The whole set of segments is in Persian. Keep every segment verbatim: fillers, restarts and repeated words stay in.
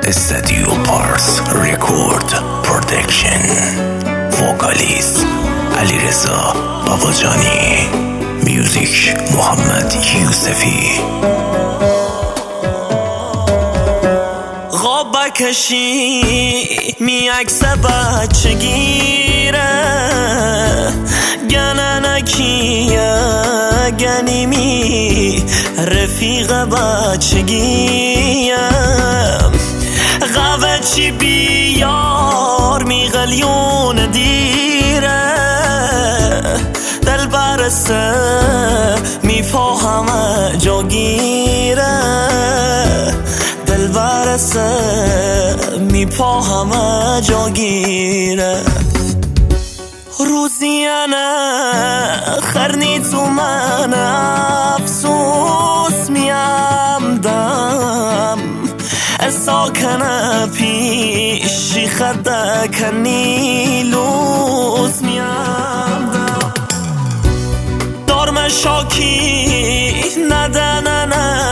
استودیو پارس رکورد پرودکشن. وکالیست علیرضا باباجانی، میوزیک محمد یوسفی. خواب بکشی می عکس بچگیره گننکیه گنیمی رفیق بچگیم غوه چی بیار می غلیون دیره دل برسه می فاهمه جاگیره دل برسه می پاهمه جاگیره روزیانه خرنی تو من افسوس میم دم ساکنه پیشی خدک نیلوز میم دم دارم شاکی ندنن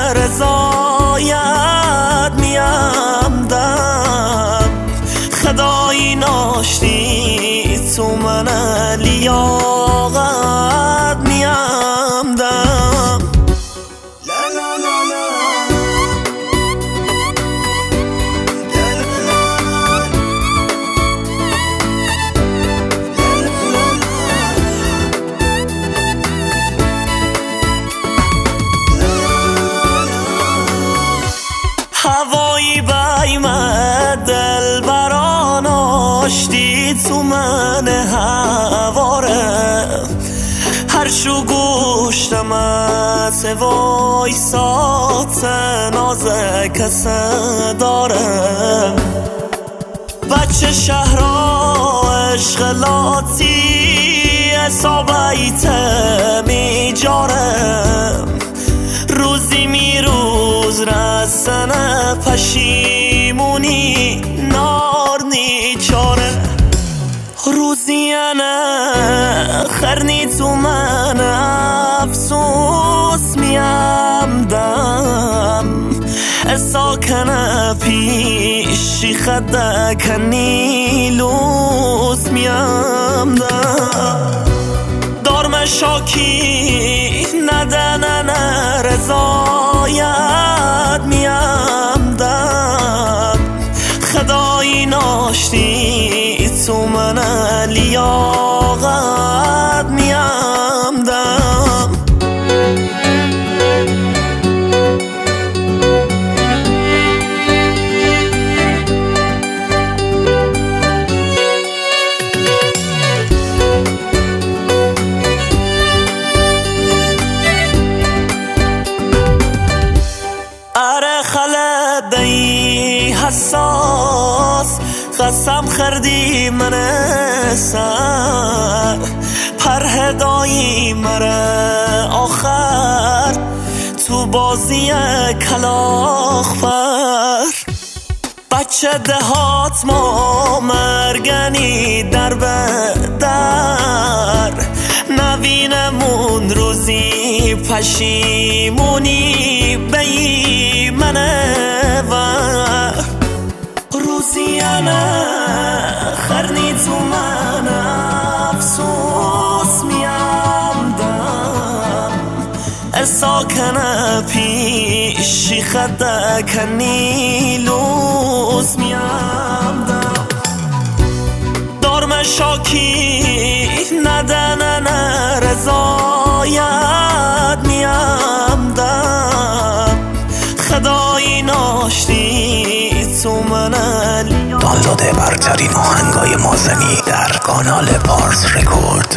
رضایت میم دم خدایی ناشتی تو من لیاقت میم دم لا لا لا لا هوایی بایمه دل بران آشتی تو من هواره هر شو گوشتم از وای سات نازه کس دارم بچه شهرها اشغلاتی اصابیت می جارم روزی می روز رسن پشیمونی نار نی چاره روزیانه خرنی تو من افسوس میم دم ساکنه پیشی خدک نیلوز میم دم دارم شاکی ندنن رضایت میم دم خدایی ناشتی تو من لیاقت میم دم اره خلدی حساس قسم خردی من سر پرهدایی مره آخر تو بازی کلاخ پر بچه دهات ما مرگنی در بدر نبینمون روزی پشیمونی بی منه ور روزیانه خرنی تو من افسوس میم دم ساکنه پیشی خدک نیلوز میم دم دارم شاکی ندنن رضایت میم دم خدایی ناشتی تو من دانلود برترین آهنگای مازنی در کانال پارس رکورد.